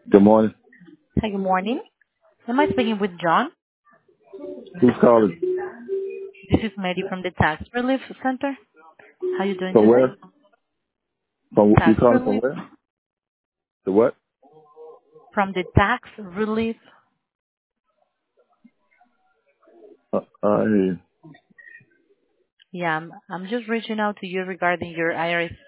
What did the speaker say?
Good morning. Hi, good morning. Am I speaking with John? Who's calling? This is Mary from the Tax Relief Center. How are you doing From today? where? From you Tax calling from Relief? where? The what? From the Tax Relief? I hear you. Yeah, I'm just reaching out to you regarding your IRS